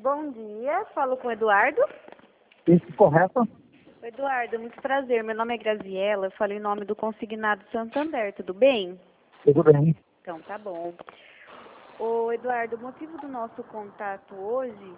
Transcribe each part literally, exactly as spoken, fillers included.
Bom dia, falo com o Eduardo. Isso, correto? Eduardo, muito prazer. Meu nome é Graziela, eu falo em nome do Consignado Santander, tudo bem? Tudo bem. Então, tá bom. Ô, Eduardo, o motivo do nosso contato hoje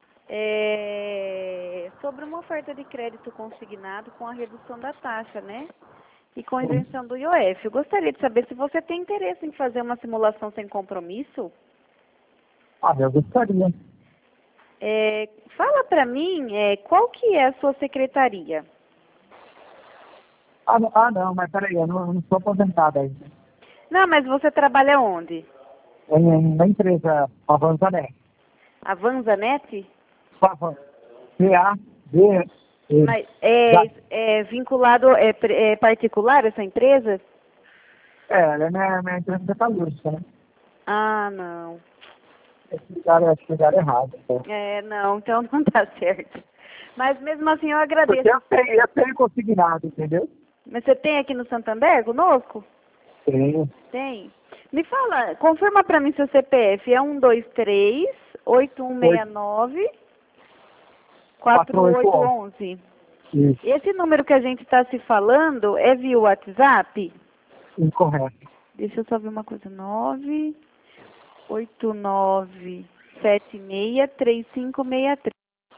é sobre uma oferta de crédito consignado com a redução da taxa, né? E com a isenção do I O F. Eu gostaria de saber se você tem interesse em fazer uma simulação sem compromisso. Ah, eu gostaria. É, fala pra mim, é, qual que é a sua secretaria? Ah, não, ah, não mas peraí, eu não, eu não sou aposentado ainda. Não, mas você trabalha onde? Em, em uma empresa, Avanzanet. A Vanzanet? C A D E. Mas é, é vinculado, é, pre- é particular essa empresa? É, ela é minha, minha empresa metalúrgica, né? Ah, não. Esse lugar, acho que lugar errado. Então. É, não, então não tá certo. Mas mesmo assim eu Porque agradeço. eu tenho, eu tenho consignado, entendeu? Mas você tem aqui no Santander conosco? Tenho. Tem. Me fala, confirma pra mim seu C P F. É um dois três, oito um seis nove, quatro oito um um. Isso, Esse número que a gente está se falando é via WhatsApp? incorreto. Deixa eu só ver uma coisa. nove oito nove sete seis três cinco seis três.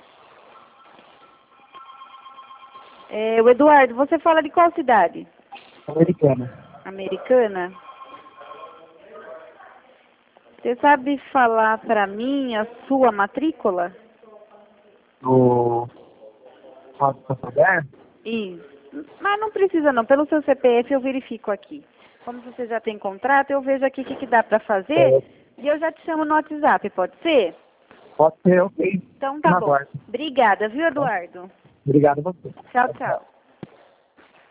É, o Eduardo, você fala de qual cidade? Americana. Americana? Você sabe falar para mim a sua matrícula? Do Fábio Santander? Isso. Mas não precisa não. Pelo seu C P F eu verifico aqui. Como você já tem contrato, eu vejo aqui o que, que dá para fazer É, e eu já te chamo no WhatsApp, pode ser? pode ser, ok. Então tá Na bom. guarda. Obrigada, viu, Eduardo? Obrigado a você. Tchau, tchau.